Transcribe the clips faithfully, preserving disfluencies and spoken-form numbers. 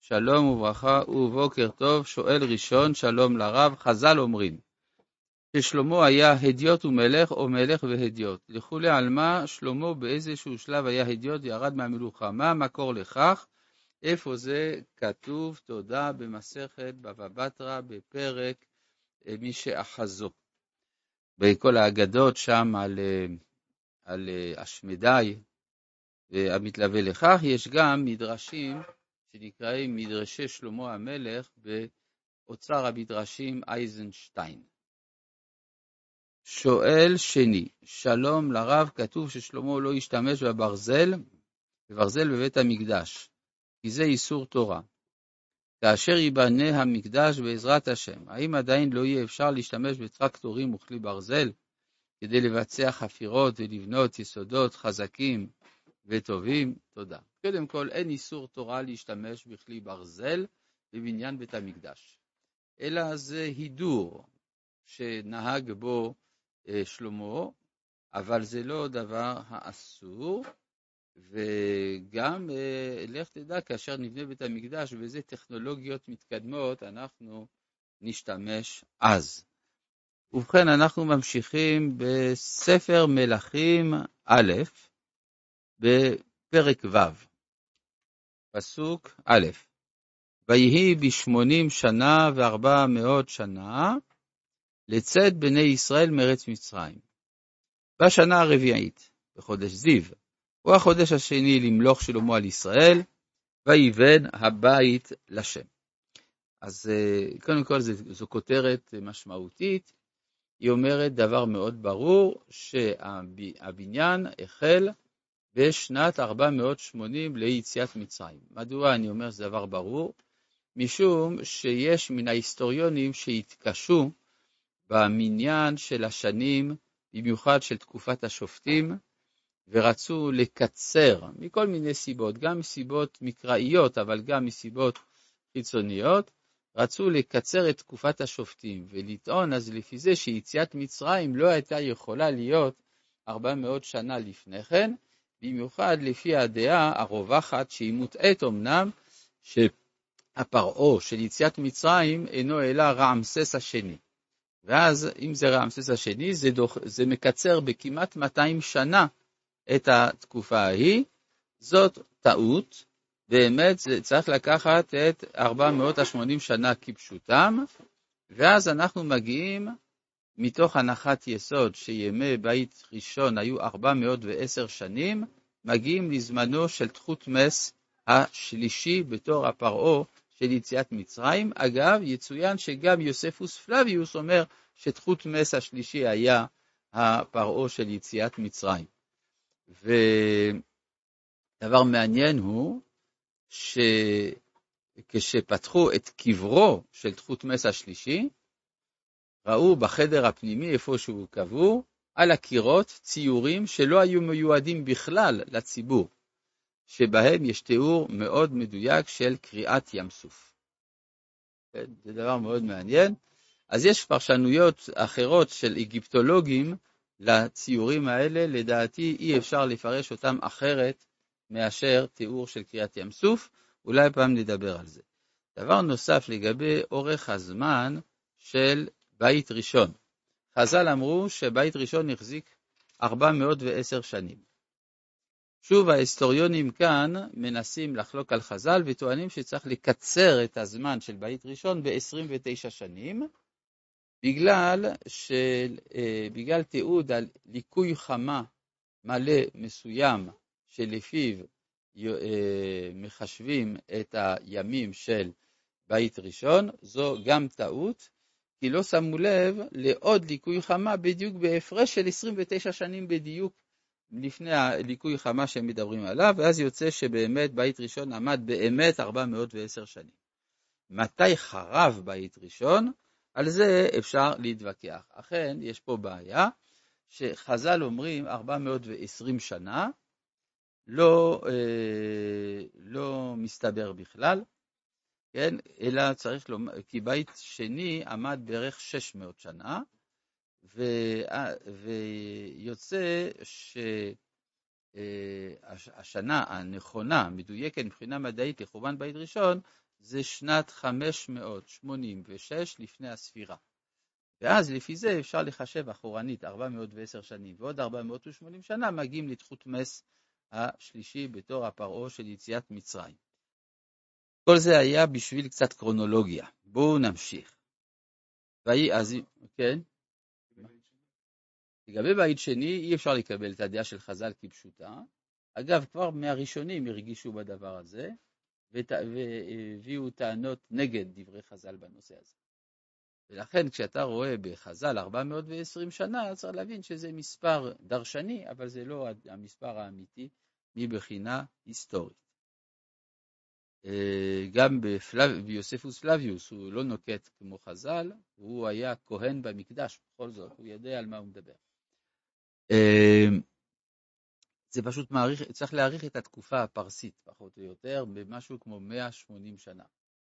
שלום וברכה ובוקר טוב. שואל ראשון, שלום לרב. חז"ל אומרים ששלמה היה הדיוט ומלך או מלך והדיוט. לכולי עלמא, שלמה באיזשהו שלב היה הדיוט וירד מהמלוכה. מה המקור לכך? איפה זה כתוב? תודה, במסכת בבא בתרא בפרק מי שאחזו. בכל האגדות שם על, על השמדי המתלווה לכך, יש גם מדרשים שנקראים מדרשי שלמה המלך באוצר המדרשים אייזנשטיין. שואל שני, שלום לרב, כתוב ששלמה לא השתמש בברזל, בברזל בבית המקדש, כי זה איסור תורה. כאשר ייבנה המקדש בעזרת השם, האם עדיין לא יהיה אפשר להשתמש בטרקטורים וכלי ברזל כדי לבצע חפירות ולבנות יסודות חזקים וטובים? תודה. קודם כל, אין איסור תורה להשתמש בכלי ברזל בבניין בית המקדש, אלא זה הידור שנהג בו אה, שלמה, אבל זה לא דבר האסור, וגם אה, לך תדע, כאשר נבנה בית המקדש, וזה טכנולוגיות מתקדמות, אנחנו נשתמש אז. ובכן, אנחנו ממשיכים בספר מלכים א', בפרק ו', פסוק א', ויהי בשמונים שנה וארבע מאות שנה לצאת בני ישראל מארץ מצרים. בשנה הרביעית, בחודש זיו, הוא החודש השני למלוך שלמה על ישראל, ויבן הבית לשם. אז קודם כל זו, זו כותרת משמעותית, היא אומרת דבר מאוד ברור, שהבניין החל בשנת ארבע מאות ושמונים ליציאת מצרים. מדוע אני אומר שזה דבר ברור? משום שיש מן ההיסטוריונים שהתקשו במניין של השנים, במיוחד של תקופת השופטים, ורצו לקצר מכל מיני סיבות, גם מסיבות מקראיות, אבל גם מסיבות חיצוניות, רצו לקצר את תקופת השופטים, ולטעון אז לפי זה שיציאת מצרים לא הייתה יכולה להיות ארבע מאות שנה לפני כן, במיוחד לפי הדעה הרווחת שהיא מוטעת אמנם, שהפרעה של יציאת מצרים אינו אלא רעמסס השני. ואז אם זה רעמסס השני, זה, דוח, זה מקצר בכמעט מאתיים שנה את התקופה ההיא. זאת טעות, באמת זה צריך לקחת את ארבע מאות ושמונים שנה כפשוטם, ואז אנחנו מגיעים מתוך הנחת יסוד שימי בית ראשון היו ארבע מאות ועשר שנים, מגיעים לזמנו של תחותמס השלישי בתור הפרעה של יציאת מצרים. אגב, יצוין שגם יוספוס פלביוס אומר שתחותמס השלישי היה הפרעה של יציאת מצרים. ודבר מעניין הוא שכשפתחו את קברו של תחותמס השלישי, ראו בחדר הפנימי איפה שהוא קבור, על הקירות ציורים שלא היו מיועדים בכלל לציבור, שבהם יש תיאור מאוד מדויק של קריאת ים סוף. זה דבר מאוד מעניין. אז יש פרשנויות אחרות של אגיפטולוגים לציורים האלה, לדעתי אי אפשר לפרש אותם אחרת מאשר תיאור של קריאת ים סוף, אולי פעם נדבר על זה. דבר נוסף לגבי אורך הזמן של בית ראשון. חז"ל אמרו שבית ראשון החזיק ארבע מאות ועשר שנים. שוב, ההיסטוריונים כאן מנסים לחלוק על חז"ל וטוענים שצריך לקצר את הזמן של בית ראשון ב-עשרים ותשע שנים, בגלל, של, בגלל תיעוד על ליקוי חמה מלא מסוים שלפיו מחשבים את הימים של בית ראשון. זו גם טעות, כי לא שמו לב לעוד ליקוי חמה בדיוק בהפרש של עשרים ותשע שנים בדיוק לפני הליקוי חמה שהם מדברים עליו, ואז יוצא שבאמת בית ראשון עמד באמת ארבע מאות ועשר שנים. מתי חרב בית ראשון? על זה אפשר להתווכח. אכן, יש פה בעיה שחז"ל אומרים ארבע מאות ועשרים שנה, לא, אה, לא מסתבר בכלל, כן? אלא צריך לומר, כי בית שני עמד בערך שש מאות שנה, ו, ויוצא שהשנה הנכונה, מדויקת מבחינה מדעית לחורבן בית ראשון, זה שנת חמש מאות שמונים ושש לפני הספירה. ואז לפי זה אפשר לחשב אחורנית ארבע מאות ועשר שנים, ועוד ארבע מאות ושמונים שנה מגיעים לתחותמס השלישי בתור הפרעה של יציאת מצרים. כל זה היה בשביל קצת קרונולוגיה. בואו נמשיך. והיא אז, כן? לגבי בית שני, אי אפשר לקבל את הדעה של חז"ל כפשוטה. אגב, כבר מהראשונים הרגישו בדבר הזה, והביאו טענות נגד דברי חז"ל בנושא הזה. ולכן כשאתה רואה בחז"ל ארבע מאות ועשרים שנה, צריך להבין שזה מספר דרשני, אבל זה לא המספר האמיתי מבחינה היסטורית. גם ביוספוס פלביוס הוא לא נוקט כמו חז"ל, הוא היה כהן במקדש, בכל זאת, הוא יודע על מה הוא מדבר. זה פשוט מעריך, צריך להעריך את התקופה הפרסית, פחות או יותר, במשהו כמו מאה ושמונים שנה.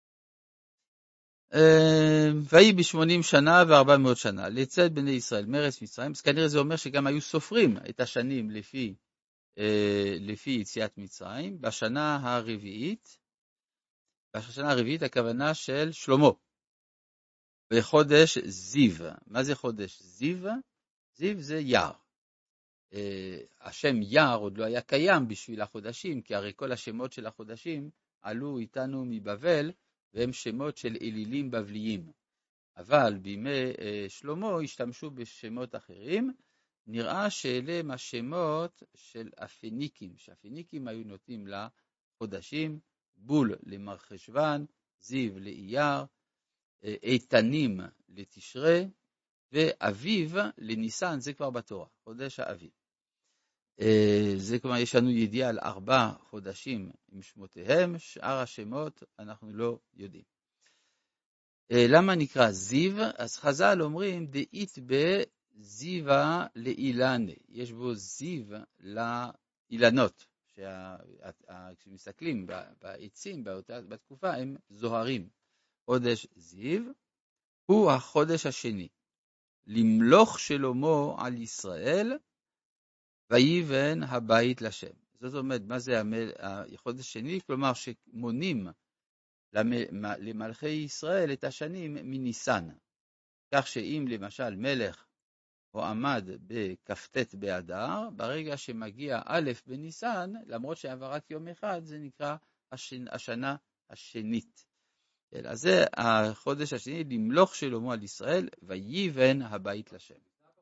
והיא ב-שמונים שנה ו-ארבע מאות שנה, לצאת בני ישראל מארץ מצרים, אז כנראה זה אומר שגם היו סופרים את השנים לפי, לפי יציאת מצרים, בשנה הרביעית, בשנה הרביעית הכוונה של שלמה, בחודש זיו. מה זה חודש זיו? זיו זה יער. השם יער עוד לא היה קיים בשביל החודשים, כי הרי כל השמות של החודשים עלו איתנו מבבל, והם שמות של אלילים בבליים. אבל בימי שלמה השתמשו בשמות אחרים, נראה שאלה הם השמות של הפניקים, שהפניקים היו נותנים לחודשים, בול למרחשוון, זיו לאייר, איתנים לתשרי, ואביב לניסן, זה כבר בתורה, חודש האביב. זה כבר יש לנו ידיעה על ארבע חודשים עם שמותיהם, שאר השמות אנחנו לא יודעים. למה נקרא זיו? אז חז"ל אומרים, דאית בזיווה לאילנה, יש בו זיו לאילנות, כשמסתכלים בעצים בתקופה הם זוהרים. חודש זיו הוא החודש השני, למלוך שלמה על ישראל, ויבן הבית לשם. זאת אומרת, מה זה החודש השני? כלומר שמונים למלכי ישראל את השנים מניסן. כך שאם למשל מלך הועמד בכ"ט באדר, ברגע שמגיע א' בניסן, למרות שעבר רק יום אחד, זה נקרא השנה השנית. אז זה החודש השני, למלוך שלמה על ישראל, ויבן הבית לשם.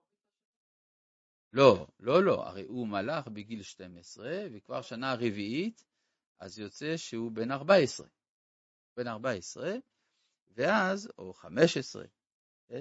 לא, לא, לא, הרי הוא מלך בגיל שתים עשרה, וכבר שנה רביעית, אז יוצא שהוא בן ארבע עשרה. בן ארבע עשרה, ואז, או חמש עשרה, כן?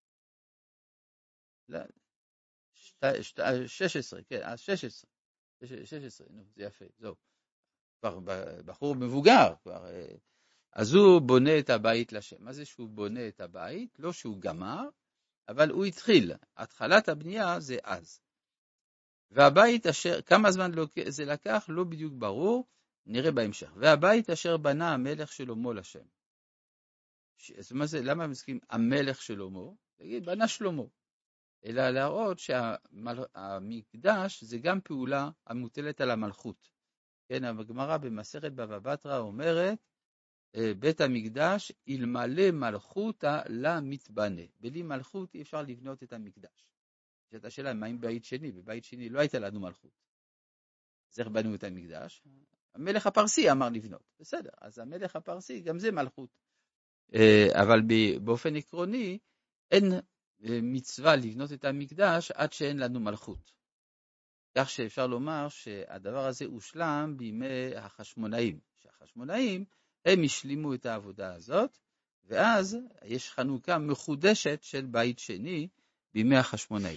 לא, שת, שת, שש עשרה, כן, אז שש עשרה. שש עשרה, נו, זה יפה, זהו. כבר בחור מבוגר, כבר, אז הוא בונה את הבית לשם. מה זה שהוא בונה את הבית? לא שהוא גמר, אבל הוא התחיל. התחלת הבנייה זה אז. והבית אשר, כמה זמן זה לקח? לא בדיוק ברור, נראה בהמשך. והבית אשר בנה המלך שלמה לשם. אז מה זה, למה מסכים המלך שלמה? תגיד, בנה שלמה. אלא להראות שהמקדש זה גם פעולה המוטלת על המלכות. כן, הגמרא במסכת בבא בתרא אומרת, בית המקדש אלמלא מלכותא למתבנה. בלי מלכות אי אפשר לבנות את המקדש. זאת השאלה, מה עם בית שני? בבית שני לא הייתה לנו מלכות. אז איך בנו את המקדש? המלך הפרסי אמר לבנות. בסדר, אז המלך הפרסי גם זה מלכות. אבל באופן עקרוני אין מצווה לבנות את המקדש עד שאין לנו מלכות. כך שאפשר לומר שהדבר הזה הושלם בימי החשמונאים. שהחשמונאים הם השלימו את העבודה הזאת, ואז יש חנוכה מחודשת של בית שני בימי החשמונאים.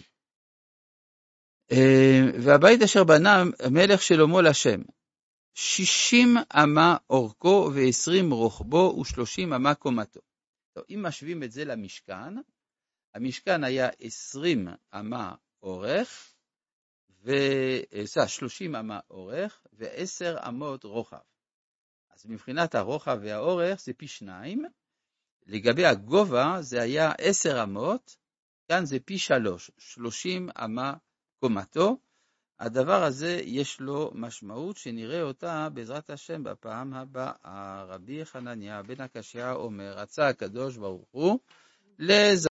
והבית אשר בנה המלך שלמה לשם, שישים אמה אורכו ועשרים רוחבו ושלושים אמה קומתו. טוב, אם משווים את זה למשכן, המשכן היה עשרים אמה אורך, ו-שלושים אמה אורך, ועשר אמות רוחב. אז מבחינת הרוחב והאורך זה פי שניים, לגבי הגובה זה היה עשר אמות, כאן זה פי שלוש, שלושים אמה קומתו, הדבר הזה יש לו משמעות שנראה אותה בעזרת השם בפעם הבאה. רבי חנניה בן הקשיא אומר, רצה הקדוש ברוך הוא לז